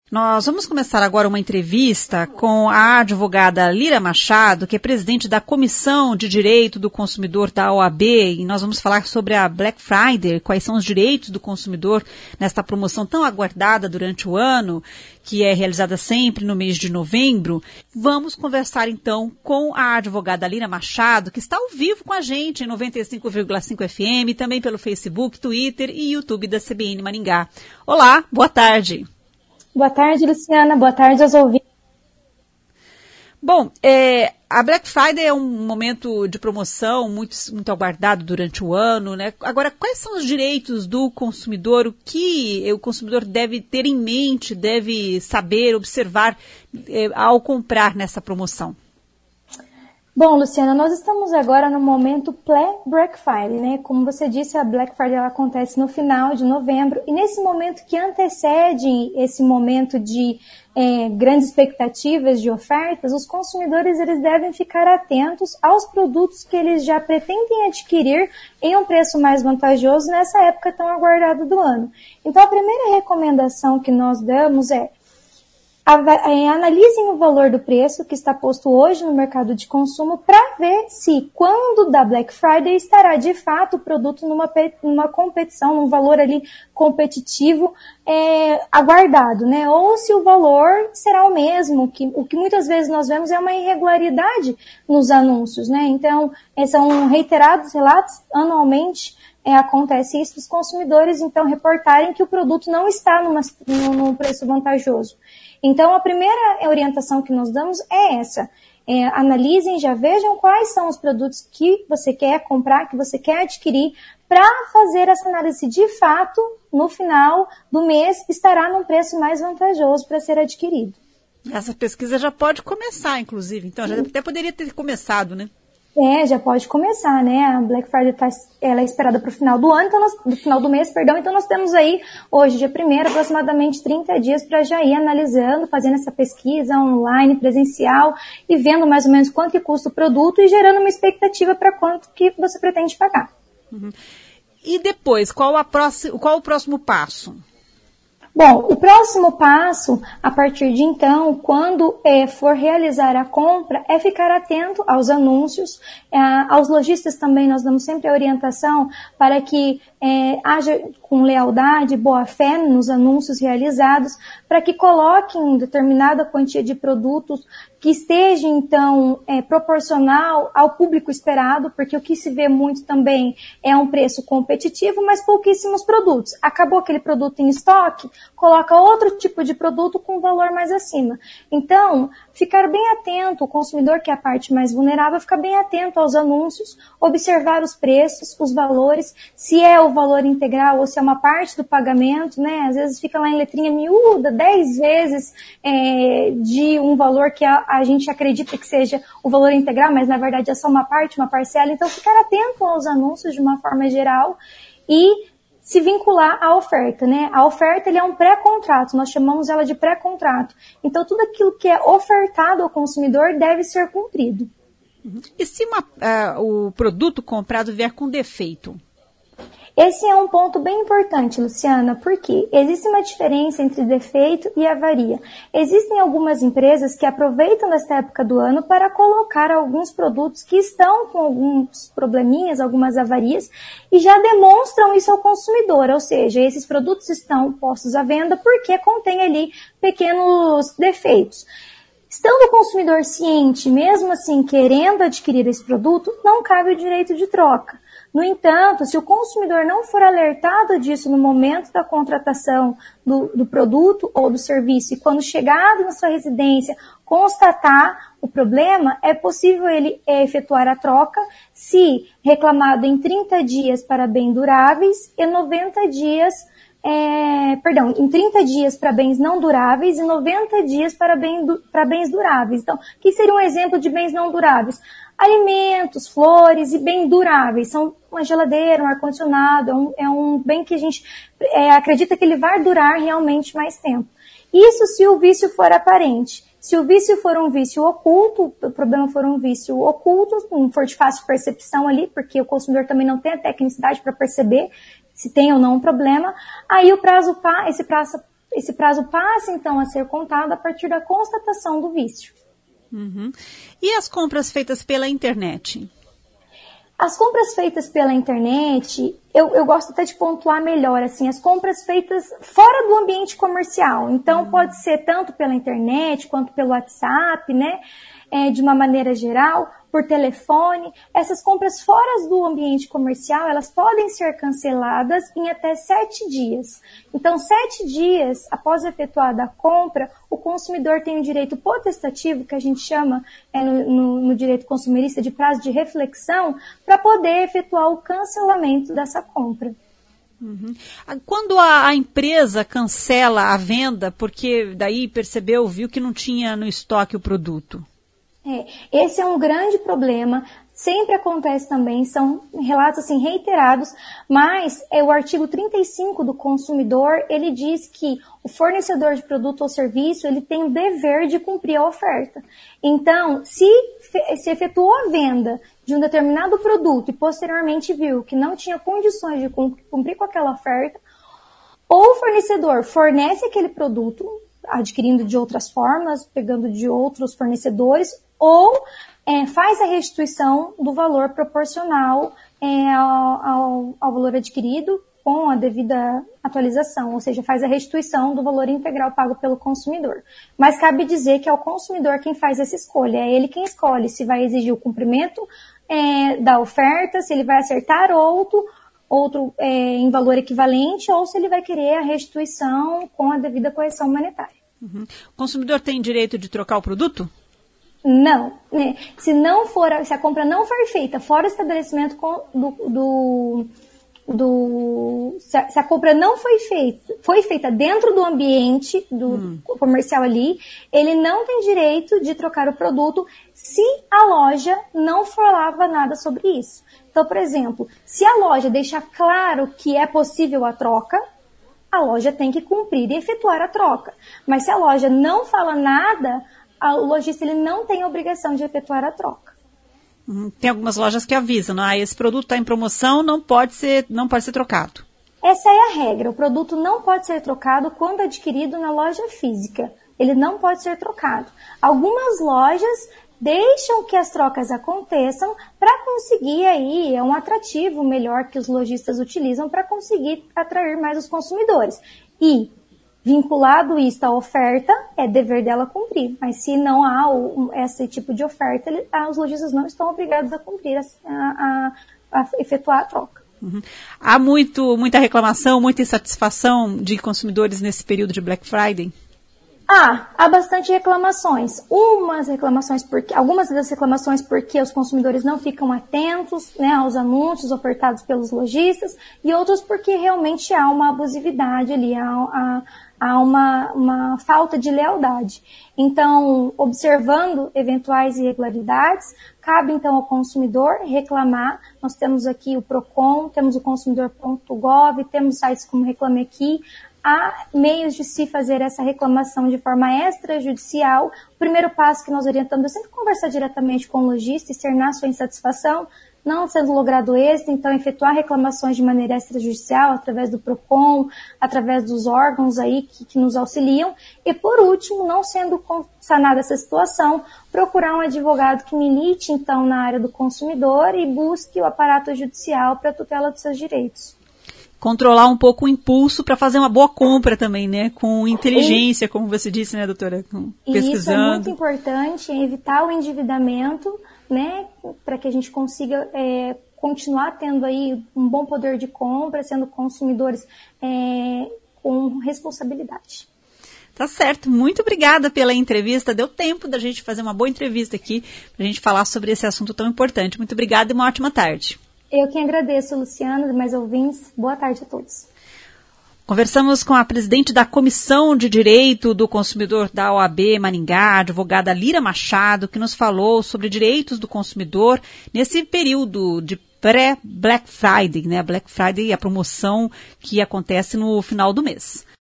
Nós vamos começar agora uma entrevista com a advogada Lira Machado, que é presidente da Comissão de Direito do Consumidor da OAB, e nós vamos falar sobre a Black Friday, quais são os direitos do consumidor nesta promoção tão aguardada durante o ano, que é realizada sempre no mês de novembro. Vamos conversar então com a advogada Lira Machado, que está ao vivo com a gente em 95,5 FM, também pelo Facebook, Twitter e YouTube da CBN Maringá. Olá, boa tarde. Boa tarde, Luciana. Boa tarde aos ouvintes. Bom, a Black Friday é um momento de promoção muito aguardado durante o ano, né? Agora, quais são os direitos do consumidor? O que o consumidor deve ter em mente, deve saber, observar ao comprar nessa promoção? Bom, Luciana, nós estamos agora no momento pré-Black Friday, né? Como você disse, a Black Friday ela acontece no final de novembro e nesse momento que antecede esse momento de grandes expectativas de ofertas, os consumidores eles devem ficar atentos aos produtos que eles já pretendem adquirir em um preço mais vantajoso nessa época tão aguardada do ano. Então, a primeira recomendação que nós damos é analisem o valor do preço que está posto hoje no mercado de consumo para ver se, quando da Black Friday, estará de fato o produto numa competição, num valor ali competitivo aguardado, né? Ou se o valor será o mesmo, o que muitas vezes nós vemos é uma irregularidade nos anúncios, né? Então, são reiterados relatos anualmente. Acontece isso, os consumidores então reportarem que o produto não está num preço vantajoso. Então, a primeira orientação que nós damos é essa. Analisem, já vejam quais são os produtos que você quer comprar, que você quer adquirir, para fazer essa análise de fato, no final do mês, estará num preço mais vantajoso para ser adquirido. Essa pesquisa já pode começar, inclusive. Então, já até poderia ter começado, né? Já pode começar, né? A Black Friday ela é esperada para o final do ano, então do final do mês, então nós temos aí, hoje, dia 1º, aproximadamente 30 dias para já ir analisando, fazendo essa pesquisa online, presencial, e vendo mais ou menos quanto que custa o produto e gerando uma expectativa para quanto que você pretende pagar. Uhum. E depois, qual o próximo passo? Bom, o próximo passo, a partir de então, quando for realizar a compra, é ficar atento aos anúncios, aos lojistas também nós damos sempre a orientação para que haja com lealdade, boa fé nos anúncios realizados, para que coloquem determinada quantia de produtos que esteja, então, proporcional ao público esperado, porque o que se vê muito também é um preço competitivo, mas pouquíssimos produtos. Acabou aquele produto em estoque, coloca outro tipo de produto com valor mais acima. Então, ficar bem atento, o consumidor, que é a parte mais vulnerável, ficar bem atento aos anúncios, observar os preços, os valores, se é o valor integral ou se é uma parte do pagamento, né? Às vezes fica lá em letrinha miúda, 10 vezes de um valor que a gente acredita que seja o valor integral, mas na verdade é só uma parte, uma parcela. Então, ficar atento aos anúncios de uma forma geral e se vincular à oferta, né? A oferta ele é um pré-contrato, nós chamamos ela de pré-contrato. Então, tudo aquilo que é ofertado ao consumidor deve ser cumprido. E se o produto comprado vier com defeito? Esse é um ponto bem importante, Luciana, porque existe uma diferença entre defeito e avaria. Existem algumas empresas que aproveitam desta época do ano para colocar alguns produtos que estão com alguns probleminhas, algumas avarias, e já demonstram isso ao consumidor, ou seja, esses produtos estão postos à venda porque contém ali pequenos defeitos. Estando o consumidor ciente, mesmo assim querendo adquirir esse produto, não cabe o direito de troca. No entanto, se o consumidor não for alertado disso no momento da contratação do produto ou do serviço, e quando chegado na sua residência constatar o problema, é possível ele efetuar a troca se reclamado em 30 dias para bens duráveis e 90 dias em 30 dias para bens não duráveis e 90 dias para bens duráveis. Então, o que seria um exemplo de bens não duráveis? Alimentos, flores e bens duráveis. São uma geladeira, um ar-condicionado, é um bem que a gente acredita que ele vai durar realmente mais tempo. Isso se o vício for aparente. Se o vício for um vício oculto, o problema for um vício oculto, não for de fácil percepção ali, porque o consumidor também não tem a tecnicidade para perceber se tem ou não um problema, aí esse prazo esse prazo passa, então, a ser contado a partir da constatação do vício. Uhum. E as compras feitas pela internet? As compras feitas pela internet, eu gosto até de pontuar melhor, assim, as compras feitas fora do ambiente comercial. Então, pode ser tanto pela internet, quanto pelo WhatsApp, né? De uma maneira geral, por telefone. Essas compras fora do ambiente comercial, elas podem ser canceladas em até 7 dias. Então, 7 dias após efetuada a compra, o consumidor tem um direito potestativo, que a gente chama no direito consumerista de prazo de reflexão, para poder efetuar o cancelamento dessa compra. Uhum. Quando a empresa cancela a venda, porque daí viu que não tinha no estoque o produto? Esse é um grande problema, sempre acontece também, são relatos assim, reiterados, mas o artigo 35 do consumidor, ele diz que o fornecedor de produto ou serviço, ele tem o dever de cumprir a oferta. Então, se efetuou a venda de um determinado produto e posteriormente viu que não tinha condições de cumprir com aquela oferta, ou o fornecedor fornece aquele produto, adquirindo de outras formas, pegando de outros fornecedores, ou faz a restituição do valor proporcional ao valor adquirido com a devida atualização, ou seja, faz a restituição do valor integral pago pelo consumidor. Mas cabe dizer que é o consumidor quem faz essa escolha, é ele quem escolhe se vai exigir o cumprimento da oferta, se ele vai acertar outro em valor equivalente, ou se ele vai querer a restituição com a devida correção monetária. Uhum. O consumidor tem direito de trocar o produto? Não. Se a compra não for feita fora do estabelecimento se a compra não foi feita dentro do ambiente comercial ali, ele não tem direito de trocar o produto se a loja não falava nada sobre isso. Então, por exemplo, se a loja deixar claro que é possível a troca, a loja tem que cumprir e efetuar a troca. Mas se a loja não fala nada, o lojista ele não tem a obrigação de efetuar a troca. Tem algumas lojas que avisam, esse produto está em promoção, não pode ser trocado. Essa é a regra. O produto não pode ser trocado quando adquirido na loja física. Ele não pode ser trocado. Algumas lojas deixam que as trocas aconteçam para conseguir aí, um atrativo melhor que os lojistas utilizam para conseguir atrair mais os consumidores. E, vinculado isso à oferta, é dever dela cumprir. Mas se não há esse tipo de oferta, os lojistas não estão obrigados a cumprir, a efetuar a troca. Uhum. Há muita reclamação, muita insatisfação de consumidores nesse período de Black Friday? Há bastante reclamações. Algumas das reclamações porque os consumidores não ficam atentos, aos anúncios ofertados pelos lojistas, e outros porque realmente há uma abusividade ali, há uma falta de lealdade. Então, observando eventuais irregularidades, cabe então ao consumidor reclamar. Nós temos aqui o PROCON, temos o consumidor.gov, temos sites como Reclame Aqui. Há meios de se fazer essa reclamação de forma extrajudicial. O primeiro passo que nós orientamos é sempre conversar diretamente com o lojista, externar sua insatisfação, não sendo logrado êxito, então efetuar reclamações de maneira extrajudicial, através do PROCON, através dos órgãos aí que nos auxiliam. E por último, não sendo sanada essa situação, procurar um advogado que milite então na área do consumidor e busque o aparato judicial para a tutela dos seus direitos. Controlar um pouco o impulso para fazer uma boa compra também, né? Com inteligência, como você disse, né, doutora? Pesquisando. Isso é muito importante, evitar o endividamento, né? Para que a gente consiga continuar tendo aí um bom poder de compra, sendo consumidores com responsabilidade. Tá certo. Muito obrigada pela entrevista. Deu tempo da gente fazer uma boa entrevista aqui, para a gente falar sobre esse assunto tão importante. Muito obrigada e uma ótima tarde. Eu que agradeço, Luciana, e mais ouvintes. Boa tarde a todos. Conversamos com a presidente da Comissão de Direito do Consumidor da OAB Maringá, a advogada Lira Machado, que nos falou sobre direitos do consumidor nesse período de pré-Black Friday, né? Black Friday é a promoção que acontece no final do mês.